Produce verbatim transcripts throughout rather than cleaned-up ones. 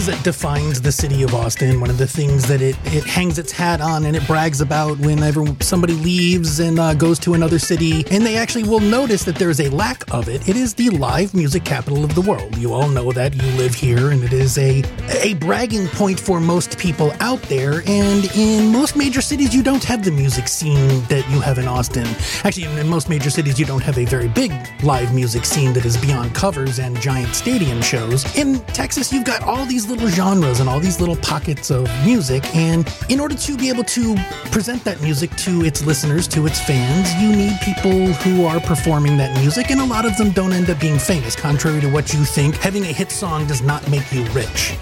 things that defines the city of Austin, one of the things that it, it hangs its hat on and it brags about whenever somebody leaves and uh, goes to another city, and they actually will notice that there is a lack of it, it is the live music capital of the world. You all know that. You live here, and it is a, a bragging point for most people out there, and in most major cities, you don't have the music scene that you have in Austin. Actually, in most major cities, you don't have a very big live music scene that is beyond covers and giant stadium shows. In Texas, you've got all these little genres and all these little pockets of music, and in order to be able to present that music to its listeners, to its fans, you need people who are performing that music, and a lot of them don't end up being famous. Contrary to what you think, having a hit song does not make you rich.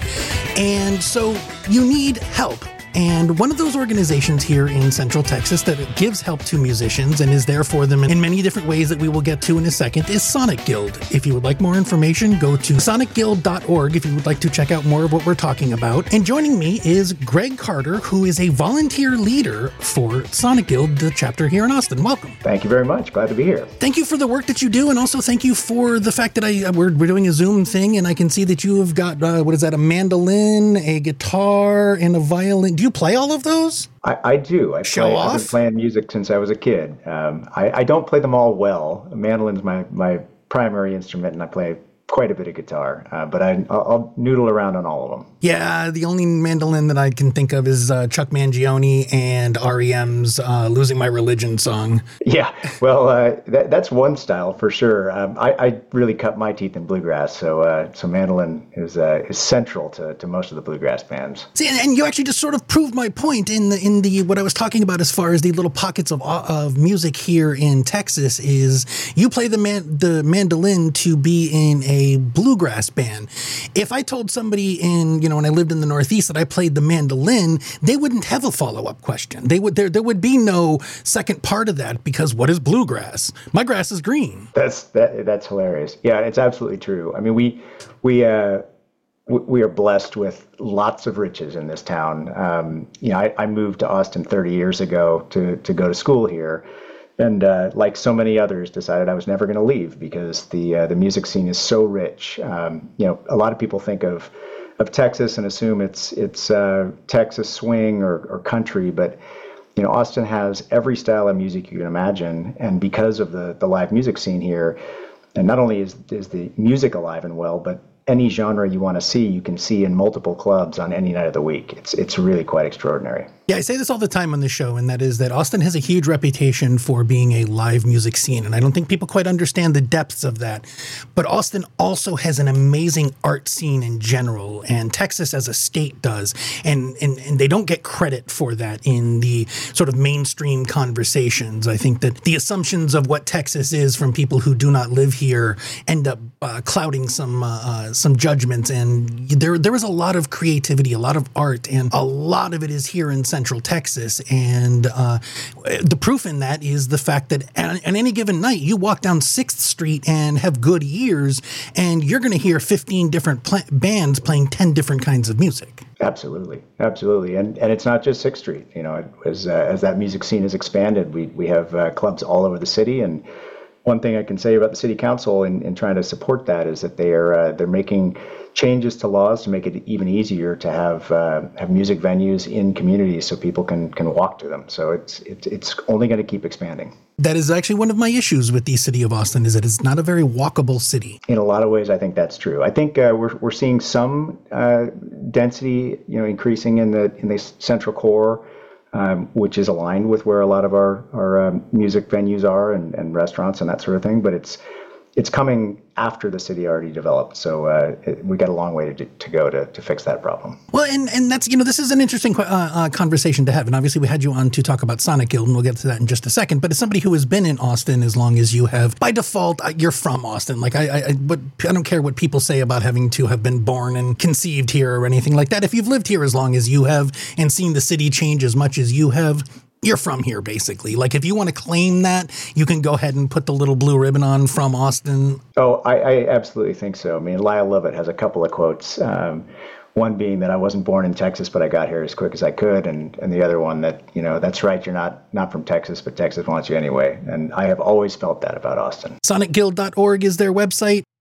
And so you need help. And one of those organizations here in Central Texas that gives help to musicians and is there for them in many different ways that we will get to in a second is Sonic Guild. If you would like more information, go to sonic guild dot org if you would like to check out more of what we're talking about. And joining me is Greg Carter, who is a volunteer leader for Sonic Guild, the chapter here in Austin. Welcome. Thank you very much. Glad to be here. Thank you for the work that you do, and also thank you for the fact that I we're, we're doing a Zoom thing, and I can see that you have got, uh, what is that, a mandolin, a guitar, and a violin. Do you play all of those? I, I do. I Show play, off? I've been playing music since I was a kid. Um, I, I don't play them all well. Mandolin's my, my primary instrument, and I play quite a bit of guitar, uh, but I, I'll, I'll noodle around on all of them. Yeah, the only mandolin that I can think of is uh, Chuck Mangione and R E M's uh, Losing My Religion song. Yeah, well, uh, that, that's one style for sure. Um, I, I really cut my teeth in bluegrass, so uh, so mandolin is uh, is central to, to most of the bluegrass bands. See, and, and you actually just sort of proved my point in the in the what I was talking about as far as the little pockets of of music here in Texas is you play the man, the mandolin to be in a bluegrass band. If I told somebody in, you know, when I lived in the Northeast that I played the mandolin, they wouldn't have a follow-up question. They would there there would be no second part of that, because what is bluegrass? My grass is green. That's that that's hilarious. Yeah, it's absolutely true. I mean, we we uh we are blessed with lots of riches in this town. Um, you know, I, I moved to Austin thirty years ago to to go to school here. And uh, like so many others, decided I was never going to leave because the uh, the music scene is so rich. Um, you know, a lot of people think of of Texas and assume it's it's uh, Texas swing or, or country, but you know, Austin has every style of music you can imagine. And because of the the live music scene here, and not only is is the music alive and well, but any genre you want to see, you can see in multiple clubs on any night of the week. It's it's really quite extraordinary. Yeah, I say this all the time on the show, and that is that Austin has a huge reputation for being a live music scene, and I don't think people quite understand the depths of that. But Austin also has an amazing art scene in general, and Texas as a state does, and, and, and they don't get credit for that in the sort of mainstream conversations. I think that the assumptions of what Texas is from people who do not live here end up uh, clouding some uh, uh, some judgments, and there there is a lot of creativity, a lot of art, and a lot of it is here in Central Texas. And uh, the proof in that is the fact that at, at any given night, you walk down sixth Street and have good ears, and you're going to hear fifteen different pl- bands playing ten different kinds of music. Absolutely, absolutely, and and it's not just sixth Street. You know, as uh, as that music scene has expanded, we we have uh, clubs all over the city. And one thing I can say about the city council in, in trying to support that is that they are uh, they're making changes to laws to make it even easier to have uh, have music venues in communities so people can can walk to them. So it's it's it's only going to keep expanding. That is actually one of my issues with the city of Austin, is that it's not a very walkable city. In a lot of ways, I think that's true. I think uh, we're we're seeing some uh, density, you know, increasing in the in the central core, um, which is aligned with where a lot of our our um, music venues are and, and restaurants and that sort of thing. But it's it's coming after the city already developed. So uh, it, we got a long way to, to go to, to fix that problem. Well, and, and that's, you know, this is an interesting uh, uh, conversation to have. And obviously we had you on to talk about Sonic Guild, and we'll get to that in just a second. But as somebody who has been in Austin as long as you have, by default, uh, you're from Austin. Like, I, I, I, but I don't care what people say about having to have been born and conceived here or anything like that. If you've lived here as long as you have and seen the city change as much as you have, you're from here, basically. Like, if you want to claim that, you can go ahead and put the little blue ribbon on "From Austin." Oh, I, I absolutely think so. I mean, Lyle Lovett has a couple of quotes. Um, one being that I wasn't born in Texas, but I got here as quick as I could. And, and the other one that, you know, that's right, you're not, not from Texas, but Texas wants you anyway. And I have always felt that about Austin. sonic guild dot org is their website.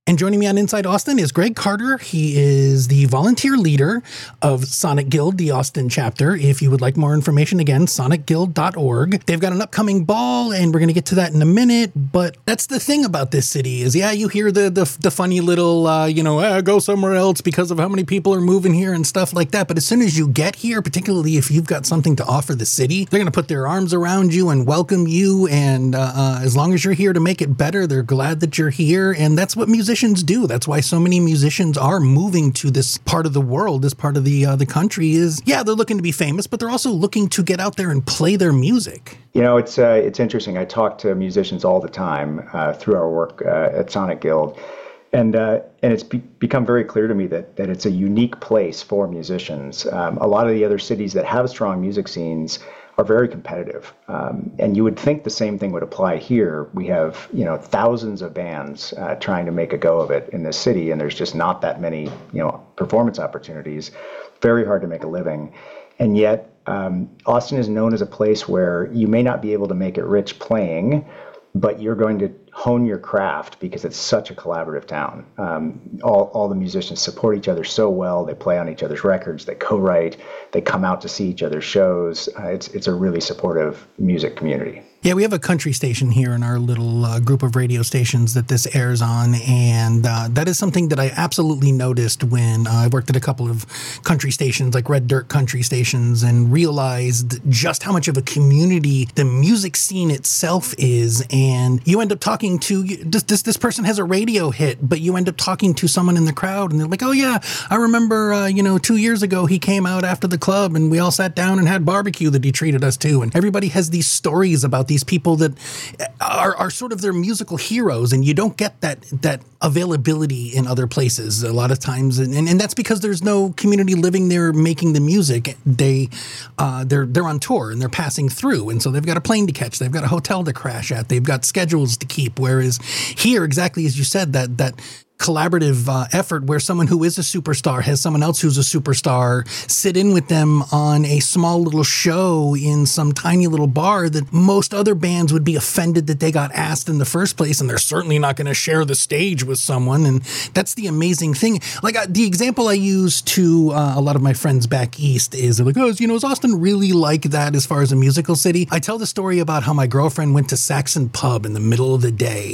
And joining me on Inside Austin is Greg Carter. He is the volunteer leader of Sonic Guild, the Austin chapter. If you would like more information, again, sonic guild dot org. They've got an upcoming ball, and we're going to get to that in a minute. But that's the thing about this city is, yeah, you hear the the, the funny little, uh, you know, ah, go somewhere else because of how many people are moving here and stuff like that. But as soon as you get here, particularly if you've got something to offer the city, they're going to put their arms around you and welcome you. And uh, uh, as long as you're here to make it better, they're glad that you're here. And that's what musicians do. That's why so many musicians are moving to this part of the world, this part of the uh, the country is, yeah, they're looking to be famous, but they're also looking to get out there and play their music. You know, it's uh, it's interesting. I talk to musicians all the time uh, through our work uh, at Sonic Guild. And uh, and it's be- become very clear to me that that it's a unique place for musicians. Um, a lot of the other cities that have strong music scenes are very competitive. Um, and you would think the same thing would apply here. We have, you know, thousands of bands uh, trying to make a go of it in this city, and there's just not that many, you know, performance opportunities. Very hard to make a living. And yet, um, Austin is known as a place where you may not be able to make it rich playing, but you're going to hone your craft because it's such a collaborative town. Um, all, all the musicians support each other so well. They play on each other's records. They co-write. They come out to see each other's shows. Uh, it's it's a really supportive music community. Yeah, we have a country station here in our little uh, group of radio stations that this airs on, and uh, that is something that I absolutely noticed when uh, I worked at a couple of country stations, like Red Dirt country stations, and realized just how much of a community the music scene itself is. And you end up talking to, this, this, this person has a radio hit, but you end up talking to someone in the crowd, and they're like, oh yeah, I remember, uh, you know, two years ago he came out after the club, and we all sat down and had barbecue that he treated us to. And everybody has these stories about these people that are, are sort of their musical heroes, and you don't get that that availability in other places a lot of times, and, and, and that's because there's no community living there making the music. They uh, they're they're on tour and they're passing through, and so they've got a plane to catch, they've got a hotel to crash at, they've got schedules to keep. Whereas here, exactly as you said, that that. collaborative uh, effort where someone who is a superstar has someone else who's a superstar sit in with them on a small little show in some tiny little bar that most other bands would be offended that they got asked in the first place, and they're certainly not going to share the stage with someone. And that's the amazing thing. Like uh, the example I use to uh, a lot of my friends back east is they're like, oh, you know, is Austin really like that as far as a musical city? I tell the story about how my girlfriend went to Saxon Pub in the middle of the day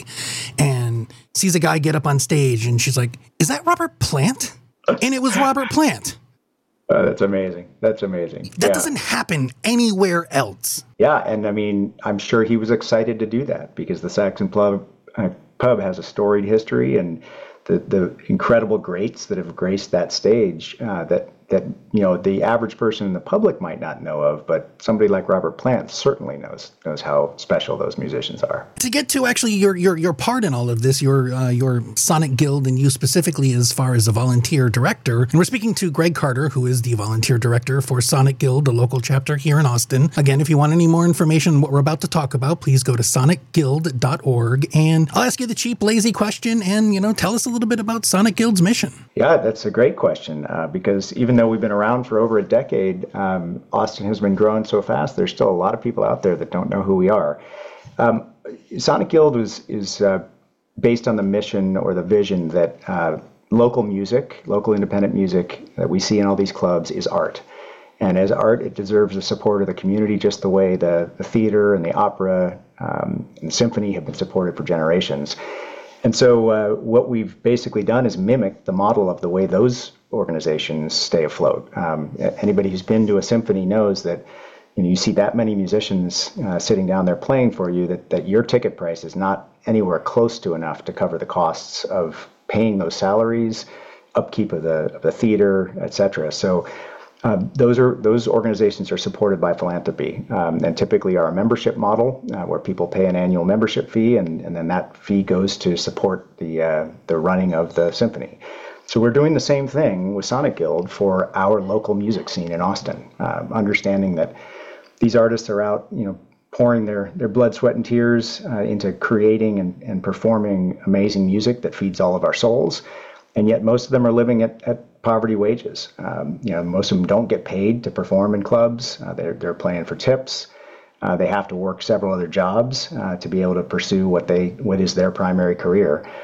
and sees a guy get up on stage, and she's like, is that Robert Plant? And it was Robert Plant. Uh, that's amazing. That's amazing. That yeah. doesn't happen anywhere else. Yeah, and I mean, I'm sure he was excited to do that because the Saxon Pub, uh, pub has a storied history, and the, the incredible greats that have graced that stage uh, that that you know the average person in the public might not know of, but somebody like Robert Plant certainly knows knows how special those musicians are. To get to actually your your your part in all of this, your uh, your Sonic Guild, and you specifically as far as a volunteer director, and we're speaking to Greg Carter, who is the volunteer director for Sonic Guild, the local chapter here in Austin. Again, if you want any more information on what we're about to talk about, please go to sonic guild dot org, and I'll ask you the cheap, lazy question, and you know, tell us a little bit about Sonic Guild's mission. Yeah, that's a great question uh, because even though we've been around for over a decade, um, Austin has been growing so fast, there's still a lot of people out there that don't know who we are. Um, Sonic Guild was, is uh, based on the mission or the vision that uh, local music, local independent music that we see in all these clubs is art. And as art, it deserves the support of the community just the way the, the theater and the opera um, and the symphony have been supported for generations. And so uh, what we've basically done is mimic the model of the way those organizations stay afloat. Um, anybody who's been to a symphony knows that you know, you see that many musicians uh, sitting down there playing for you that, that your ticket price is not anywhere close to enough to cover the costs of paying those salaries, upkeep of the of the theater, et cetera. So um, those are those organizations are supported by philanthropy, um, and typically are a membership model uh, where people pay an annual membership fee, and, and then that fee goes to support the uh, the running of the symphony. So we're doing the same thing with Sonic Guild for our local music scene in Austin, uh, understanding that these artists are out, you know, pouring their, their blood, sweat, and tears uh, into creating and, and performing amazing music that feeds all of our souls. And yet most of them are living at, at poverty wages. Um, you know, most of them don't get paid to perform in clubs. Uh, they're, they're playing for tips. Uh, they have to work several other jobs uh, to be able to pursue what they what is their primary career.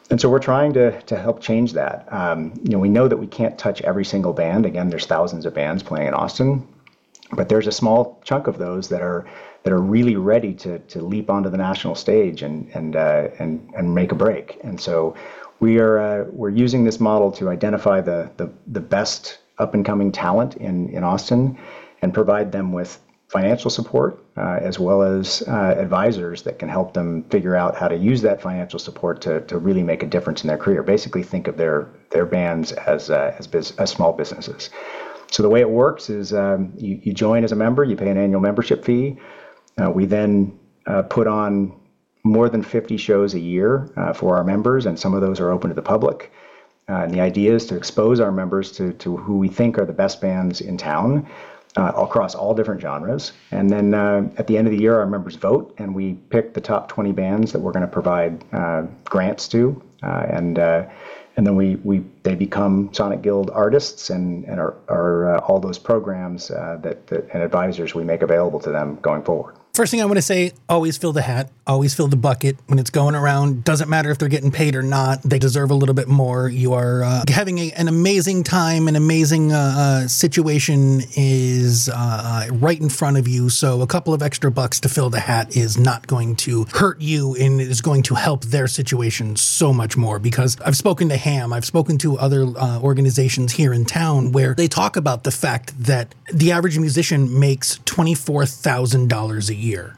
And so we're trying to to help change that. Um, you know, we know that we can't touch every single band. Again, there's thousands of bands playing in Austin, but there's a small chunk of those that are that are really ready to to leap onto the national stage and and uh, and and make a break. And so we are uh, we're using this model to identify the the, the best up and coming talent in in Austin and provide them with financial support, uh, as well as uh, advisors that can help them figure out how to use that financial support to to really make a difference in their career. Basically, think of their their bands as uh, as, biz- as small businesses. So the way it works is um, you, you join as a member, you pay an annual membership fee. Uh, we then uh, put on more than fifty shows a year uh, for our members, and some of those are open to the public. Uh, and the idea is to expose our members to to who we think are the best bands in town, Uh, across all different genres. And then uh, at the end of the year, our members vote, and we pick the top twenty bands that we're going to provide uh, grants to, uh, and uh, and then we we they become Sonic Guild artists, and and are, are uh, all those programs uh, that, that and advisors we make available to them going forward. First thing I want to say, always fill the hat, always fill the bucket when it's going around. Doesn't matter if they're getting paid or not. They deserve a little bit more. You are uh, having a, an amazing time, an amazing uh, uh, situation is uh, right in front of you. So a couple of extra bucks to fill the hat is not going to hurt you, and it is going to help their situation so much more. Because I've spoken to Ham, I've spoken to other uh, organizations here in town where they talk about the fact that the average musician makes twenty-four thousand dollars a year. year.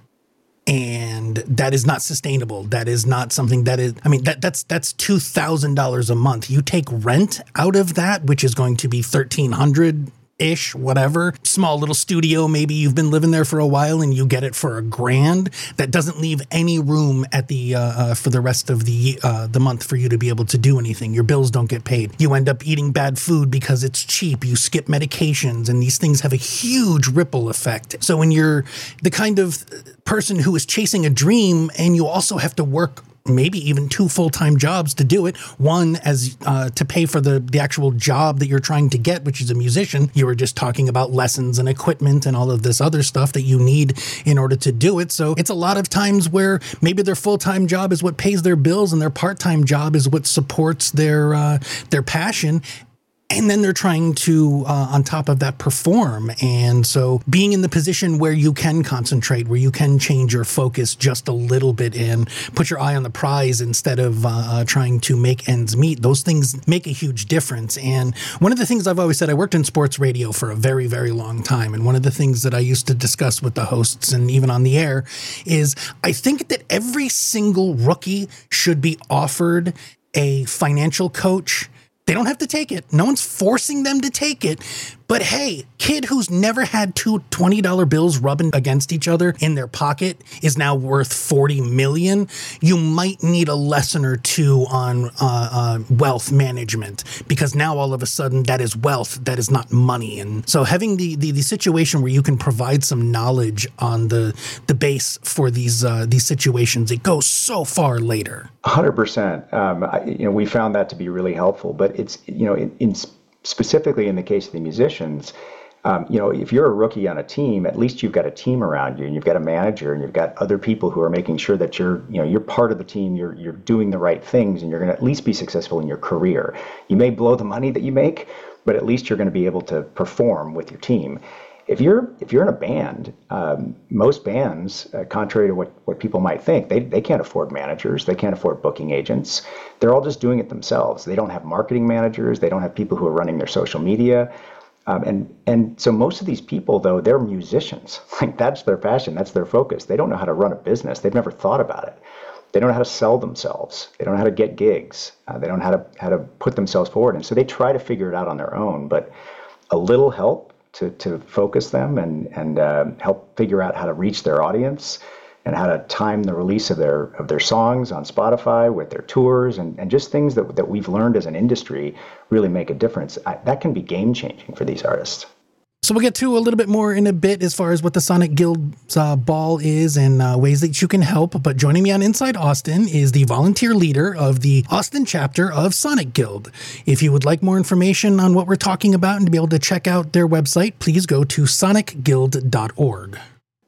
And that is not sustainable. That is not something that is, I mean, that that's that's two thousand dollars a month. You take rent out of that, which is going to be thirteen hundred dollars ish, whatever. Small little studio, maybe you've been living there for a while and you get it for a grand. That doesn't leave any room at the uh, uh, for the rest of the uh, the month for you to be able to do anything. Your bills don't get paid. You end up eating bad food because it's cheap. You skip medications, and these things have a huge ripple effect. So when you're the kind of person who is chasing a dream and you also have to work maybe even two full-time jobs to do it. One as uh, to pay for the, the actual job that you're trying to get, which is a musician. You were just talking about lessons and equipment and all of this other stuff that you need in order to do it. So it's a lot of times where maybe their full-time job is what pays their bills and their part-time job is what supports their uh, their passion. And then they're trying to, uh, on top of that, perform. And so being in the position where you can concentrate, where you can change your focus just a little bit and put your eye on the prize instead of uh, trying to make ends meet, those things make a huge difference. And one of the things I've always said, I worked in sports radio for a very, very long time. And one of the things that I used to discuss with the hosts and even on the air is I think that every single rookie should be offered a financial coach. They don't have to take it. No one's forcing them to take it. But hey, kid who's never had two twenty dollar bills rubbing against each other in their pocket is now worth forty million dollars. You might need a lesson or two on uh, uh, wealth management, because now all of a sudden that is wealth, that is not money. And so having the, the, the situation where you can provide some knowledge on the the base for these uh, these situations, it goes so far later. one hundred percent. Um, I, you know, we found that to be really helpful. But it's, you know, in, in specifically in the case of the musicians, um, you know, if you're a rookie on a team, at least you've got a team around you, and you've got a manager, and you've got other people who are making sure that you're, you know, you're part of the team. You're you're doing the right things, and you're going to at least be successful in your career. You may blow the money that you make, but at least you're going to be able to perform with your team. If you're if you're in a band, um, most bands, uh, contrary to what, what people might think, they they can't afford managers, they can't afford booking agents. They're all just doing it themselves. They don't have marketing managers. They don't have people who are running their social media. Um, and and so most of these people, though, they're musicians. Like, that's their passion. That's their focus. They don't know how to run a business. They've never thought about it. They don't know how to sell themselves. They don't know how to get gigs. Uh, they don't know how to how to put themselves forward. And so they try to figure it out on their own. But a little help to to focus them and and uh, help figure out how to reach their audience and how to time the release of their of their songs on Spotify with their tours and, and just things that that we've learned as an industry really make a difference. I, that can be game changing for these artists. So we'll get to a little bit more in a bit as far as what the Sonic Guild's uh, ball is and uh, ways that you can help. But joining me on Inside Austin is the volunteer leader of the Austin chapter of Sonic Guild. If you would like more information on what we're talking about and to be able to check out their website, please go to sonic guild dot org.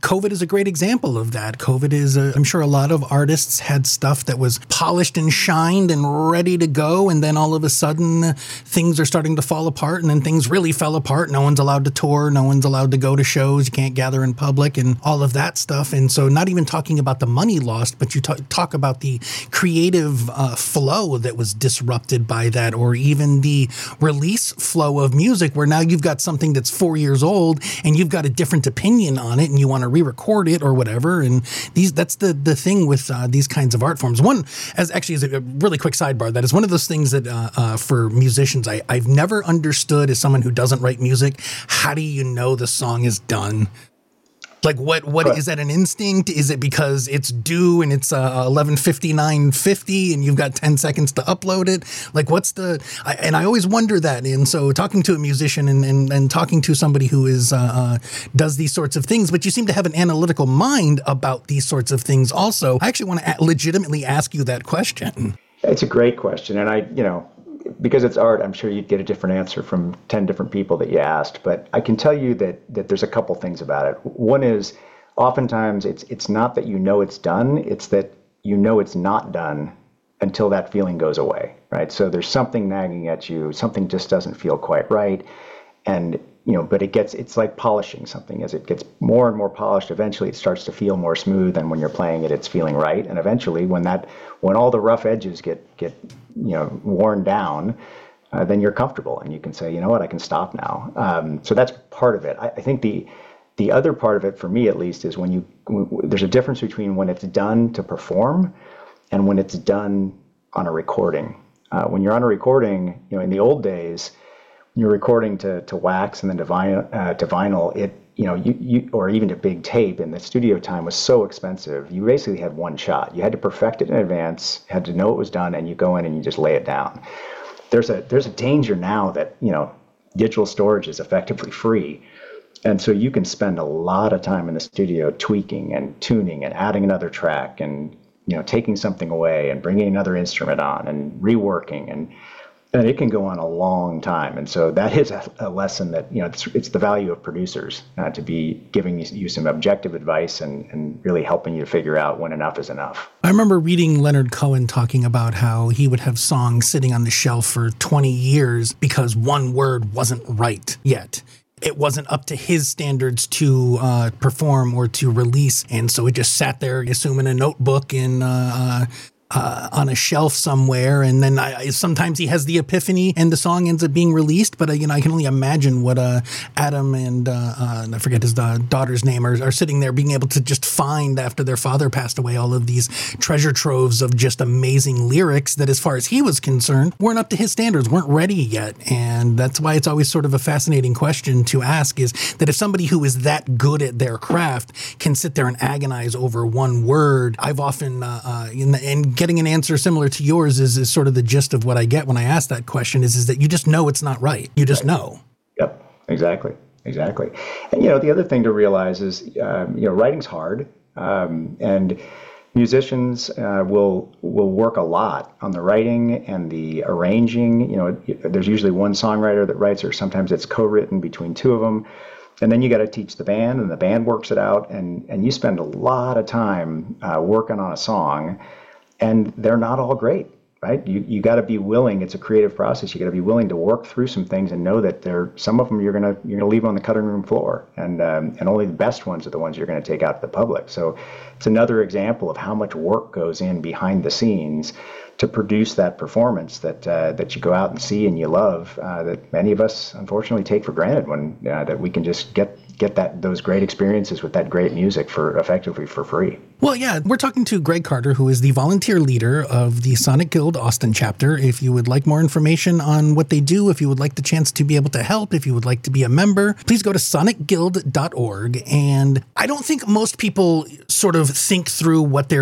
COVID is a great example of that. COVID is, a, I'm sure a lot of artists had stuff that was polished and shined and ready to go. And then all of a sudden uh, things are starting to fall apart, and then things really fell apart. No one's allowed to tour. No one's allowed to go to shows. You can't gather in public and all of that stuff. And so not even talking about the money lost, but you t- talk about the creative uh, flow that was disrupted by that, or even the release flow of music where now you've got something that's four years old and you've got a different opinion on it and you want to re-record it or whatever. And these, that's the, the thing with uh, these kinds of art forms. One, as actually as a really quick sidebar, that is one of those things that uh, uh, for musicians, I, I've never understood as someone who doesn't write music. How do you know the song is done? Like what, what is that an instinct? Is it because it's due and it's uh, eleven fifty-nine fifty and you've got ten seconds to upload it? Like what's the, I, and I always wonder that. And so talking to a musician and, and, and talking to somebody who is, uh, uh, does these sorts of things, but you seem to have an analytical mind about these sorts of things also. I actually want to a- legitimately ask you that question. It's a great question. And I, you know, because it's art, I'm sure you'd get a different answer from ten different people that you asked. But I can tell you that that there's a couple things about it. One is oftentimes it's it's not that you know it's done, it's that you know it's not done until that feeling goes away, right? So there's something nagging at you, something just doesn't feel quite right. And, you know, but it gets, it's like polishing something. As it gets more and more polished, eventually it starts to feel more smooth. And when you're playing it, it's feeling right. And eventually when that, when all the rough edges get, get, you know, worn down, uh, then you're comfortable and you can say, you know what, I can stop now. Um, so that's part of it. I, I think the, the other part of it, for me at least, is when you, w- there's a difference between when it's done to perform and when it's done on a recording. Uh, when you're on a recording, you know, in the old days, you're recording to, to wax and then to vinyl, uh, to vinyl, it, you know, you, you, or even to big tape, and the studio time was so expensive. You basically had one shot. You had to perfect it in advance, had to know it was done, and you go in and you just lay it down. There's a, there's a danger now that, you know, digital storage is effectively free. And so you can spend a lot of time in the studio tweaking and tuning and adding another track and, you know, taking something away and bringing another instrument on and reworking, and and it can go on a long time. And so that is a, a lesson that, you know, it's, it's the value of producers uh, to be giving you some objective advice and, and really helping you to figure out when enough is enough. I remember reading Leonard Cohen talking about how he would have songs sitting on the shelf for twenty years because one word wasn't right yet. It wasn't up to his standards to uh, perform or to release. And so it just sat there, assume in a notebook in uh, uh, on a shelf somewhere. And then I, sometimes he has the epiphany and the song ends up being released. But, uh, you know, I can only imagine what uh, Adam and uh, uh, I forget his uh, daughter's name are, are sitting there being able to just find after their father passed away all of these treasure troves of just amazing lyrics that, as far as he was concerned, weren't up to his standards, weren't ready yet. And that's why it's always sort of a fascinating question to ask, is that if somebody who is that good at their craft can sit there and agonize over one word, I've often, uh, uh, in the, and getting an answer similar to yours is, is sort of the gist of what I get when I ask that question, is, is that you just know it's not right. You just right. know. Yep, exactly. Exactly. And, you know, the other thing to realize is, um, you know, writing's hard, um, and musicians uh, will will work a lot on the writing and the arranging. You know, there's usually one songwriter that writes, or sometimes it's co-written between two of them. And then you got to teach the band, and the band works it out. And, and you spend a lot of time uh, working on a song, and they're not all great, right? You you got to be willing. It's a creative process. You got to be willing to work through some things and know that there some of them you're gonna you're gonna leave on the cutting room floor, and um, and only the best ones are the ones you're gonna take out to the public. So it's another example of how much work goes in behind the scenes to produce that performance that uh, that you go out and see and you love, uh, that many of us unfortunately take for granted, when uh, that we can just get get that those great experiences with that great music for effectively for free. Well, yeah, we're talking to Greg Carter, who is the volunteer leader of the Sonic Guild Austin chapter. If you would like more information on what they do, if you would like the chance to be able to help, if you would like to be a member, please go to sonic guild dot org. And I don't think most people sort of think through what their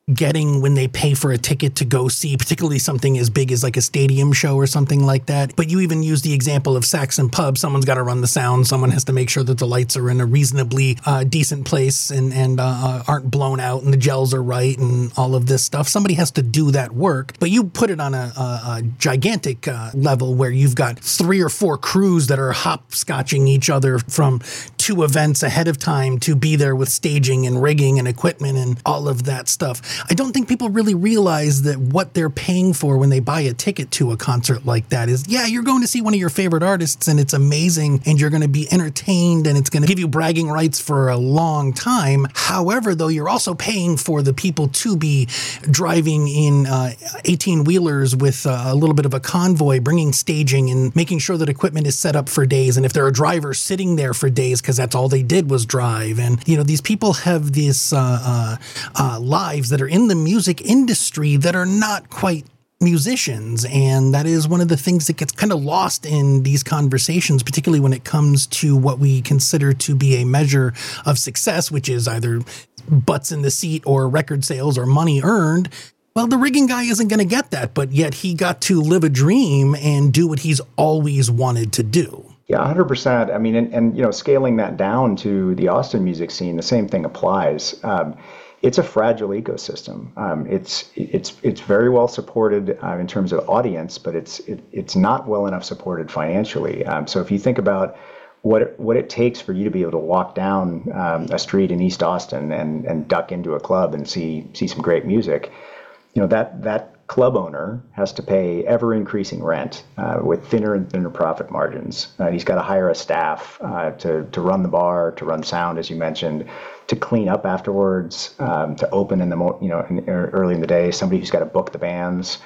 getting when they pay for a ticket to go see, particularly something as big as like a stadium show or something like that. But you even use the example of Saxon Pub. Someone's got to run the sound. Someone has to make sure that the lights are in a reasonably uh, decent place and, and uh, aren't blown out and the gels are right and all of this stuff. Somebody has to do that work. But you put it on a, a, a gigantic uh, level where you've got three or four crews that are hopscotching each other from two events ahead of time to be there with staging and rigging and equipment and all of that stuff. I don't think people really realize that what they're paying for when they buy a ticket to a concert like that is, yeah, you're going to see one of your favorite artists and it's amazing and you're going to be entertained and it's going to give you bragging rights for a long time. However, though, you're also paying for the people to be driving in uh, eighteen-wheelers with uh, a little bit of a convoy, bringing staging and making sure that equipment is set up for days. And if there are drivers sitting there for days because that's all they did was drive. And, you know, these people have these uh, uh, uh, lives that are in the music industry that are not quite musicians. And that is one of the things that gets kind of lost in these conversations, particularly when it comes to what we consider to be a measure of success, which is either butts in the seat or record sales or money earned. Well, the rigging guy isn't going to get that, but yet he got to live a dream and do what he's always wanted to do. Yeah, one hundred percent. I mean, and, and you know, scaling that down to the Austin music scene, the same thing applies. Um, It's a fragile ecosystem. Um, it's it's it's very well supported uh, in terms of audience, but it's it, it's not well enough supported financially. Um, so if you think about what it, what it takes for you to be able to walk down um, a street in East Austin and and duck into a club and see see some great music, you know that that club owner has to pay ever increasing rent uh, with thinner and thinner profit margins. Uh, he's got to hire a staff uh, to to run the bar, to run sound, as you mentioned, to clean up afterwards, um, to open in the mo- you know in, early in the day. Somebody who's got to book the bands.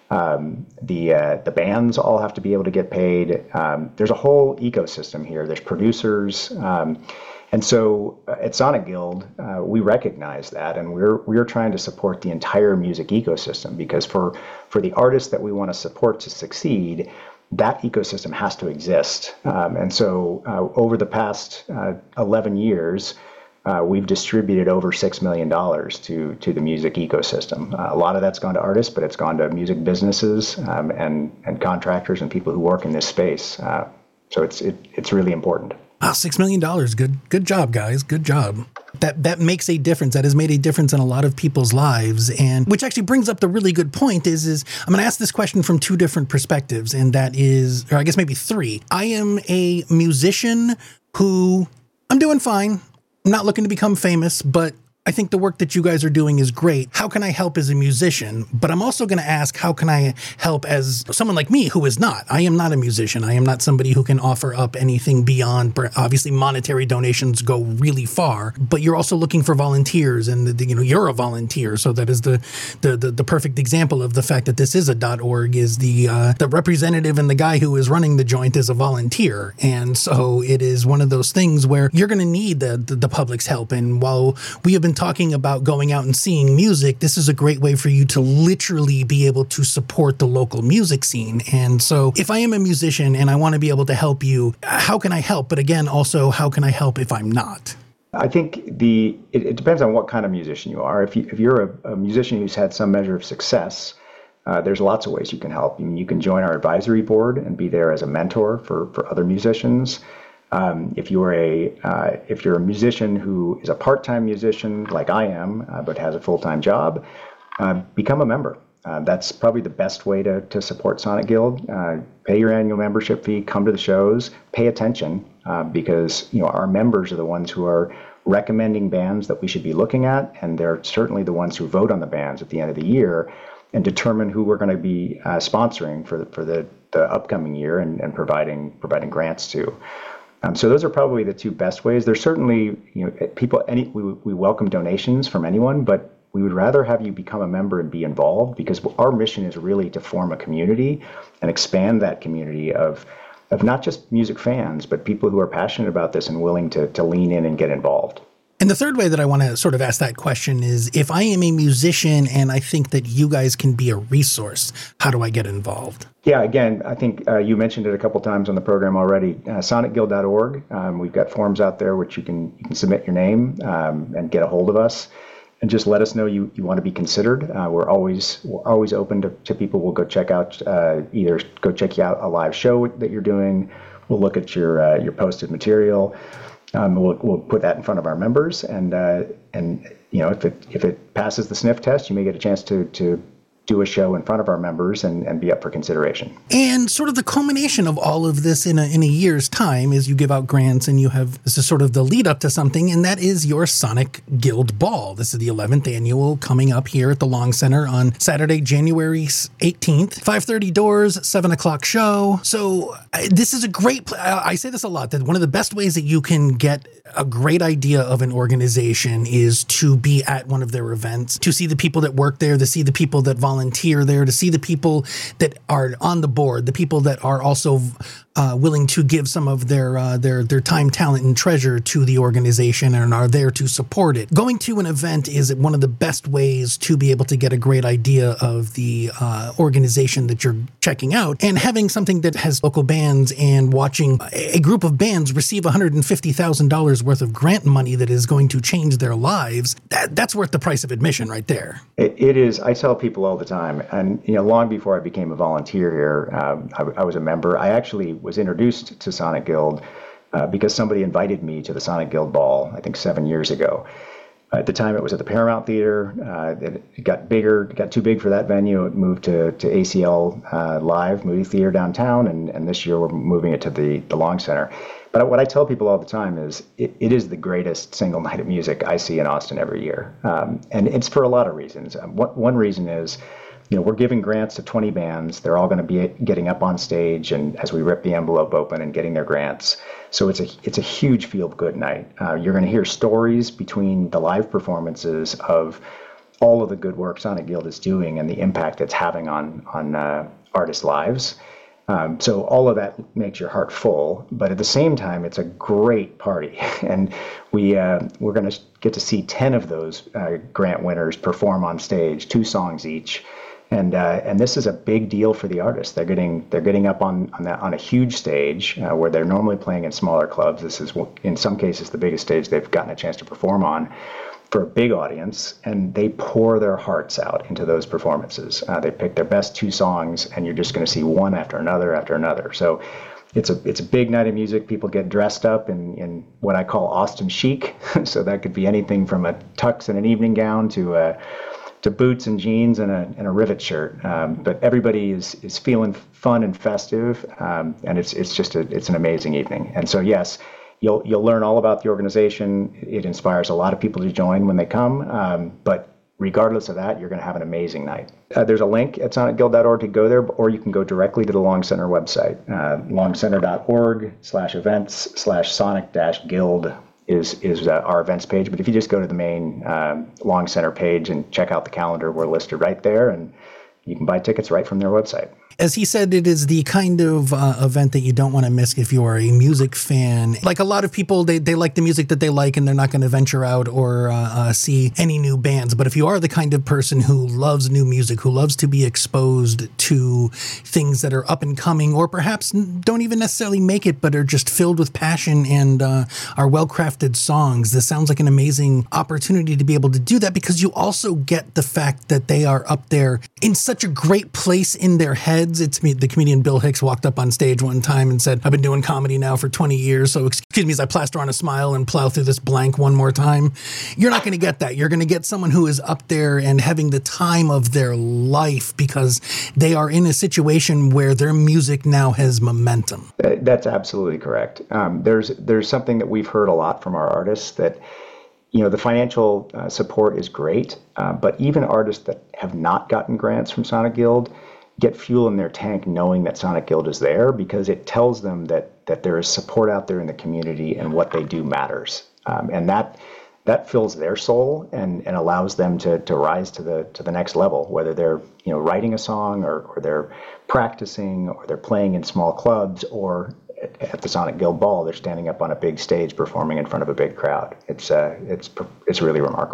Um, the uh, the bands all have to be able to get paid. Um, there's a whole ecosystem here. There's producers, um, and so uh, at Sonic Guild, uh, we recognize that, and we're we're trying to support the entire music ecosystem, because for for the artists that we want to support to succeed, that ecosystem has to exist. Um, and so uh, over the past uh, eleven years. Uh, we've distributed over six million dollars to to the music ecosystem. Uh, a lot of that's gone to artists, but it's gone to music businesses um, and and contractors and people who work in this space. Uh, so it's it, it's really important. Wow, six million dollars. Good good job, guys. Good job. That that makes a difference. That has made a difference in a lot of people's lives. And which actually brings up the really good point is, is I'm going to ask this question from two different perspectives. And that is, or I guess maybe three. I am a musician who I'm doing fine. I'm not looking to become famous, but I think the work that you guys are doing is great. How can I help as a musician? But I'm also going to ask, how can I help as someone like me who is not? I am not a musician. I am not somebody who can offer up anything beyond, obviously monetary donations go really far, but you're also looking for volunteers, and the, you know, you're a volunteer. So that is the, the, the, the perfect example of the fact that this is a .org is the, uh, the representative and the guy who is running the joint is a volunteer. And so it is one of those things where you're going to need the, the, the public's help. And while we have been talking about going out and seeing music, this is a great way for you to literally be able to support the local music scene. And so if I am a musician and I want to be able to help you, how can I help? But again, also, how can I help if I'm not? I think the it, it depends on what kind of musician you are. If, you, if you're a, a musician who's had some measure of success, uh, there's lots of ways you can help. I mean, you can join our advisory board and be there as a mentor for, for other musicians. Um, if you're a uh, if you're a musician who is a part-time musician like I am, uh, but has a full-time job, uh, become a member. Uh, that's probably the best way to to support Sonic Guild. Uh, pay your annual membership fee, come to the shows, pay attention, uh, because you know our members are the ones who are recommending bands that we should be looking at, and they're certainly the ones who vote on the bands at the end of the year and determine who we're going to be uh, sponsoring for the, for the, the upcoming year and, and providing providing grants to. Um, so those are probably the two best ways. There's certainly, you know, people, any, we, we welcome donations from anyone, but we would rather have you become a member and be involved, because our mission is really to form a community and expand that community of of not just music fans, but people who are passionate about this and willing to to lean in and get involved. And the third way that I want to sort of ask that question is, if I am a musician and I think that you guys can be a resource, how do I get involved? Yeah, again, I think uh, you mentioned it a couple times on the program already. Uh, sonic guild dot org. Um, we've got forms out there which you can you can submit your name um, and get a hold of us. and just let us know you, you want to be considered. Uh, we're always we're always open to, to people. We'll go check out uh, either go check you out a live show that you're doing. We'll look at your uh, your posted material. Um, we'll we'll put that in front of our members, and uh, and you know if it if it passes the sniff test, you may get a chance to to do a show in front of our members and, and be up for consideration. And sort of the culmination of all of this in a, in a year's time is you give out grants and you have, this is sort of the lead up to something, and that is your Sonic Guild Ball. This is the eleventh annual, coming up here at the Long Center on Saturday, January eighteenth, five thirty doors, seven o'clock show. So I, this is a great, pl- I say this a lot, that one of the best ways that you can get a great idea of an organization is to be at one of their events, to see the people that work there, to see the people that volunteer there, to see the people that are on the board, the people that are also uh, willing to give some of their uh, their their time, talent, and treasure to the organization and are there to support it. Going to an event is one of the best ways to be able to get a great idea of the uh, organization that you're checking out, and having something that has local bands and watching a group of bands receive one hundred fifty thousand dollars worth of grant money that is going to change their lives. That, that's worth the price of admission right there. It, it is. I tell people all the time, and you know, long before I became a volunteer here, um, I, I was a member. I actually was introduced to Sonic Guild uh, because somebody invited me to the Sonic Guild Ball, I think seven years ago. At the time, it was at the Paramount Theater. Uh, it got bigger, it got too big for that venue. It moved to, to A C L uh, Live Movie Theater downtown, and, and this year we're moving it to the, the Long Center. But what I tell people all the time is it, it is the greatest single night of music I see in Austin every year. Um, and it's for a lot of reasons. Um, one, one reason is, you know, we're giving grants to twenty bands. They're all going to be getting up on stage, and as we rip the envelope open and getting their grants. So it's a it's a huge feel-good night. Uh, you're going to hear stories between the live performances of all of the good work Sonic Guild is doing and the impact it's having on on uh, artists' lives. Um, so all of that makes your heart full, but at the same time, it's a great party, and we uh, we're going to get to see ten of those uh, grant winners perform on stage, two songs each. And uh, and this is a big deal for the artists. They're getting they're getting up on on, that, on a huge stage uh, where they're normally playing in smaller clubs. This is in some cases the biggest stage they've gotten a chance to perform on for a big audience, and they pour their hearts out into those performances. Uh, they pick their best two songs, and you're just going to see one after another after another. So it's a it's a big night of music. People get dressed up in, in what I call Austin chic. So that could be anything from a tux and an evening gown to a to boots and jeans and a and a rivet shirt, um, but everybody is is feeling fun and festive, um, and it's it's just a, it's an amazing evening. And so yes, you'll you'll learn all about the organization. It inspires a lot of people to join when they come, um, but regardless of that, you're going to have an amazing night. Uh, there's a link at sonic guild dot org to go there, or you can go directly to the Long Center website, uh, longcenter dot org slash events slash sonic dash guild. is is uh, our events page. But if you just go to the main um, Long Center page and check out the calendar, we're listed right there, and you can buy tickets right from their website. As he said, it is the kind of uh, event that you don't want to miss if you are a music fan. Like a lot of people, they, they like the music that they like, and they're not going to venture out or uh, uh, see any new bands. But if you are the kind of person who loves new music, who loves to be exposed to things that are up and coming, or perhaps don't even necessarily make it, but are just filled with passion and uh, are well-crafted songs, this sounds like an amazing opportunity to be able to do that, because you also get the fact that they are up there in such a great place in their head. It's me. The comedian Bill Hicks walked up on stage one time and said, I've been doing comedy now for twenty years, so excuse me as I plaster on a smile and plow through this blank one more time. You're not going to get that. You're going to get someone who is up there and having the time of their life because they are in a situation where their music now has momentum. That's absolutely correct. Um, there's there's something that we've heard a lot from our artists that, you know, the financial uh, support is great, uh, but even artists that have not gotten grants from Sonic Guild get fuel in their tank knowing that Sonic Guild is there, because it tells them that that there is support out there in the community and what they do matters. Um, and that that fills their soul and, and allows them to to rise to the to the next level, whether they're, you know, writing a song or, or they're practicing or they're playing in small clubs, or at the Sonic Guild Ball, they're standing up on a big stage performing in front of a big crowd. It's uh, it's it's really remarkable.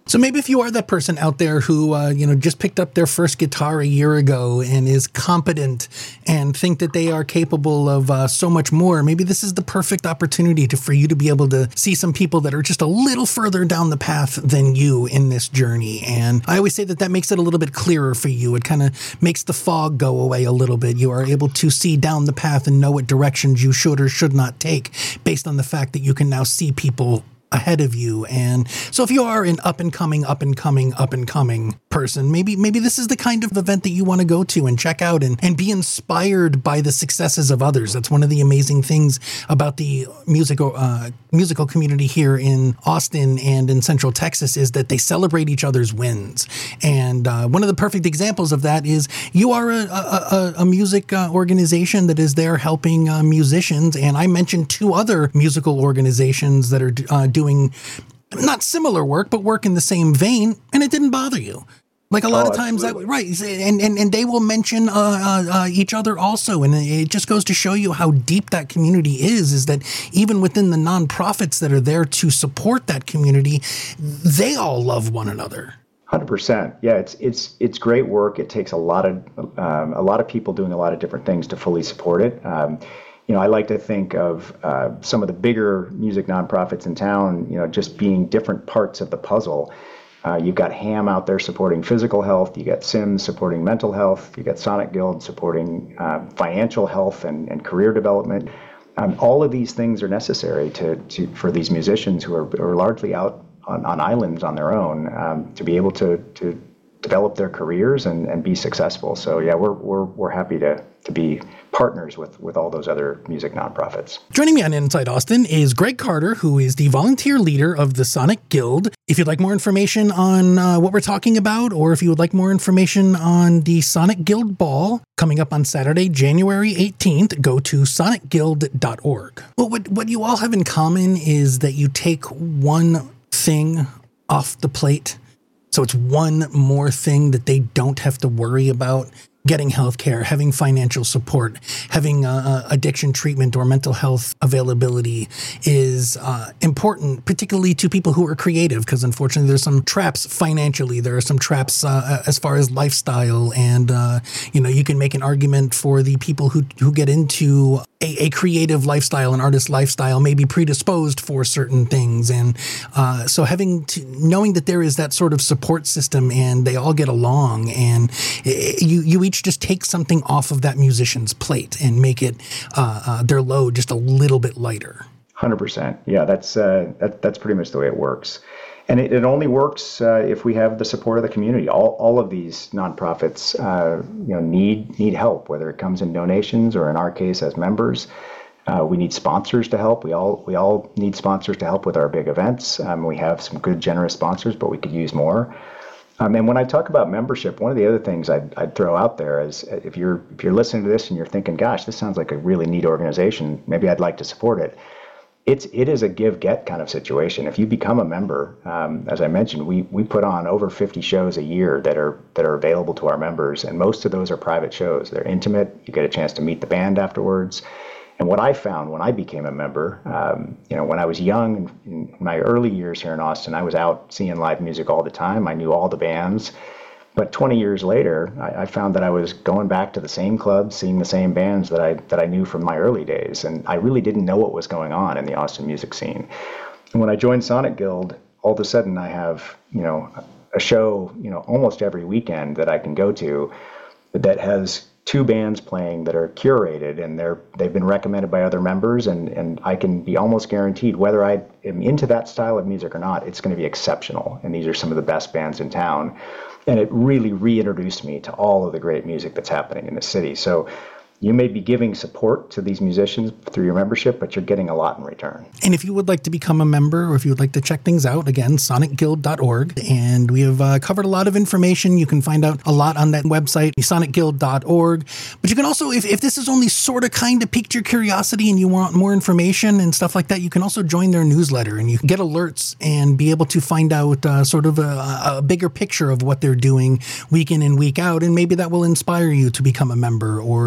So maybe if you are that person out there who, uh, you know, just picked up their first guitar a year ago and is competent and think that they are capable of uh, so much more, maybe this is the perfect opportunity to, for you to be able to see some people that are just a little further down the path than you in this journey. And I always say that that makes it a little bit clearer for you. It kind of makes the fog go away a little bit. You are able to see down the path and know what directions you should or should not take based on the fact that you can now see people ahead of you. And so if you are an up and coming, up and coming, up and coming person, maybe maybe this is the kind of event that you want to go to and check out and, and be inspired by the successes of others. That's one of the amazing things about the musical uh, musical community here in Austin and in Central Texas is that they celebrate each other's wins. And uh, one of the perfect examples of that is you are a, a, a music uh, organization that is there helping uh, musicians. And I mentioned two other musical organizations that are uh, doing doing not similar work, but work in the same vein, and it didn't bother you. Like a lot oh, of times, that, absolutely. right? And, and and they will mention uh, uh, uh, each other also, and it just goes to show you how deep that community is. Is that even within the nonprofits that are there to support that community, they all love one another. one hundred percent. Yeah, it's it's it's great work. It takes a lot of um, a lot of people doing a lot of different things to fully support it. Um, You know, I like to think of uh, some of the bigger music nonprofits in town, you know, just being different parts of the puzzle. Uh, you've got HAM out there supporting physical health. You got SIMS supporting mental health. You got Sonic Guild supporting uh, financial health and, and career development. Um, all of these things are necessary to, to for these musicians who are, are largely out on, on islands on their own um, to be able to to develop their careers and, and be successful. So yeah, we're we're we're happy to to be partners with with all those other music nonprofits. Joining me on Inside Austin is Greg Carter, who is the volunteer leader of the Sonic Guild. If you'd like more information on uh, what we're talking about, or if you would like more information on the Sonic Guild Ball coming up on Saturday, January eighteenth, go to sonic guild dot org. Well, what, what you all have in common is that you take one thing off the plate. So it's one more thing that they don't have to worry about. Getting healthcare, having financial support, having uh, addiction treatment or mental health availability is uh, important, particularly to people who are creative, because unfortunately there's some traps financially. There are some traps uh, as far as lifestyle, and uh, you know, you can make an argument for the people who who get into a, a creative lifestyle, an artist lifestyle, may be predisposed for certain things, and uh, so having to, knowing that there is that sort of support system, and they all get along, and you you each just take something off of that musician's plate and make it uh, uh, their load just a little bit lighter. one hundred percent. Yeah, that's uh, that, that's pretty much the way it works. And it, it only works uh, if we have the support of the community. All all of these nonprofits uh, you know, need need help, whether it comes in donations or in our case as members. Uh, we need sponsors to help. We all we all need sponsors to help with our big events. Um, we have some good, generous sponsors, but we could use more. Um, and when I talk about membership, one of the other things I'd, I'd throw out there is if you're if you're listening to this and you're thinking, gosh, this sounds like a really neat organization, maybe I'd like to support it. It's it is a give-get kind of situation. If you become a member, um, as I mentioned, we we put on over fifty shows a year that are that are available to our members, and most of those are private shows. They're intimate. You get a chance to meet the band afterwards. And what I found when I became a member, um, you know, when I was young, in my early years here in Austin, I was out seeing live music all the time. I knew all the bands. But twenty years later, I, I found that I was going back to the same clubs, seeing the same bands that I that I knew from my early days. And I really didn't know what was going on in the Austin music scene. And when I joined Sonic Guild, all of a sudden I have, you know, a show, you know, almost every weekend that I can go to that has two bands playing that are curated, and they're they've been recommended by other members, and and I can be almost guaranteed whether I am into that style of music or not, it's going to be exceptional. And these are some of the best bands in town, and it really reintroduced me to all of the great music that's happening in the city. So you may be giving support to these musicians through your membership, but you're getting a lot in return. And if you would like to become a member, or if you would like to check things out, again, sonic guild dot org. And we have uh, covered a lot of information. You can find out a lot on that website, sonic guild dot org. But you can also, if, if this is only sort of kind of piqued your curiosity and you want more information and stuff like that, you can also join their newsletter, and you can get alerts and be able to find out uh, sort of a, a bigger picture of what they're doing week in and week out. And maybe that will inspire you to become a member, or to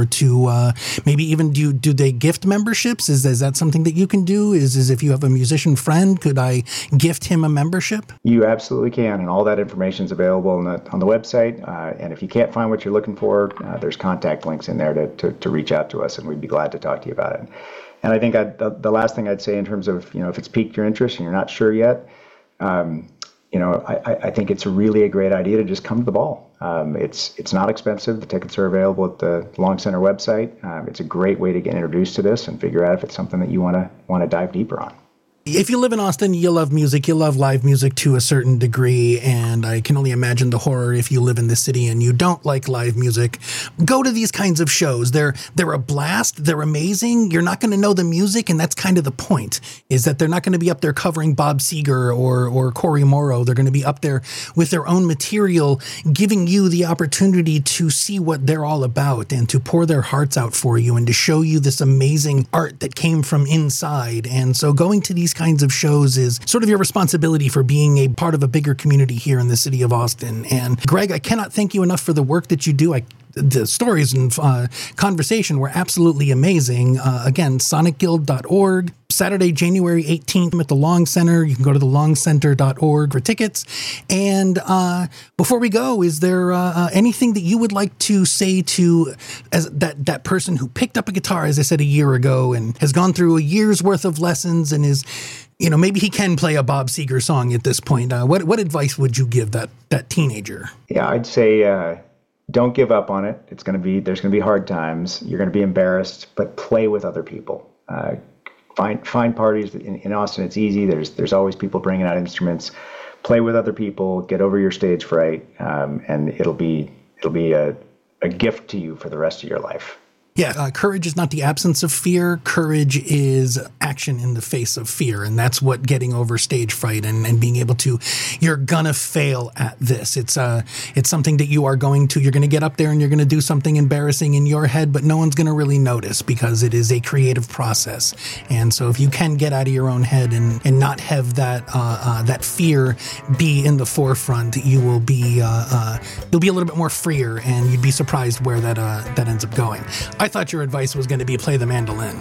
uh, maybe even do do they gift memberships? Is is that something that you can do? Is is if you have a musician friend, could I gift him a membership? You absolutely can, and all that information is available on the on the website. Uh, and if you can't find what you're looking for, uh, there's contact links in there to, to to reach out to us, and we'd be glad to talk to you about it. And I think I'd, the, the last thing I'd say in terms of, you know, if it's piqued your interest and you're not sure yet, um, you know, I, I think it's really a great idea to just come to the ball. Um, it's it's not expensive. The tickets are available at the Long Center website. Um, it's a great way to get introduced to this and figure out if it's something that you want to want to dive deeper on. If you live in Austin, you love music, you love live music to a certain degree, and I can only imagine the horror if you live in the city and you don't like live music. Go to these kinds of shows. They're they're a blast. They're amazing. You're not going to know the music, and that's kind of the point, is that they're not going to be up there covering Bob Seger or, or Cory Morrow. They're going to be up there with their own material, giving you the opportunity to see what they're all about and to pour their hearts out for you and to show you this amazing art that came from inside. And so going to these kinds of shows is sort of your responsibility for being a part of a bigger community here in the city of Austin. And Greg, I cannot thank you enough for the work that you do. I The stories and uh, conversation were absolutely amazing. Uh, again, sonic guild dot org. Saturday, January eighteenth at the Long Center. You can go to the long center dot org for tickets. And uh, before we go, is there uh, uh, anything that you would like to say to as that, that person who picked up a guitar, as I said, a year ago and has gone through a year's worth of lessons and is, you know, maybe he can play a Bob Seger song at this point. Uh, what what advice would you give that that teenager? Yeah, I'd say uh, don't give up on it. It's going to be there's going to be hard times. You're going to be embarrassed, but play with other people. Uh, find find parties in, in Austin. It's easy. There's there's always people bringing out instruments. Play with other people. Get over your stage fright, um, and it'll be it'll be a a gift to you for the rest of your life. Yeah, uh, courage is not the absence of fear. Courage is action in the face of fear. And that's what getting over stage fright and, and being able to, you're gonna fail at this. It's uh, it's something that you are going to, you're gonna get up there and you're gonna do something embarrassing in your head, but no one's gonna really notice because it is a creative process. And so if you can get out of your own head and, and not have that uh, uh, that fear be in the forefront, you will be, uh, uh, you'll be a little bit more freer and you'd be surprised where that, uh, that ends up going. I thought your advice was going to be play the mandolin.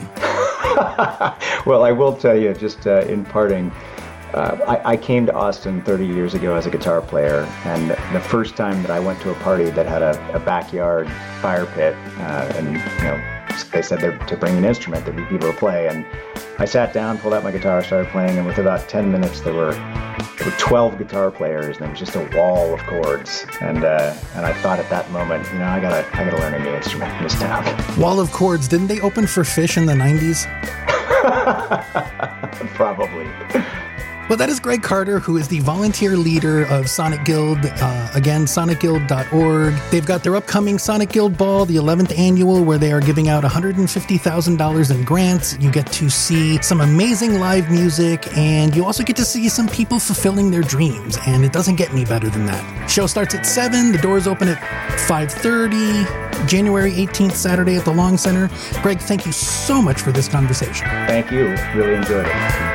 Well, I will tell you, just uh, in parting, uh, I, I came to Austin thirty years ago as a guitar player, and the first time that I went to a party that had a, a backyard fire pit, uh, and you know, they said to bring an instrument, there'd be people to play, and I sat down, pulled out my guitar, started playing, and within about ten minutes, there were there were twelve guitar players, and there was just a wall of chords. And uh, and I thought at that moment, you know, I gotta I gotta learn a new instrument in this town. Wall of chords. Didn't they open for Fish in the nineties? Probably. Well, that is Greg Carter, who is the volunteer leader of Sonic Guild. Uh, again, sonic guild dot org. They've got their upcoming Sonic Guild Ball, the eleventh annual, where they are giving out one hundred fifty thousand dollars in grants. You get to see some amazing live music, and you also get to see some people fulfilling their dreams, and it doesn't get any better than that. Show starts at seven. The doors open at five thirty. January eighteenth, Saturday at the Long Center. Greg, thank you so much for this conversation. Thank you. Really enjoyed it.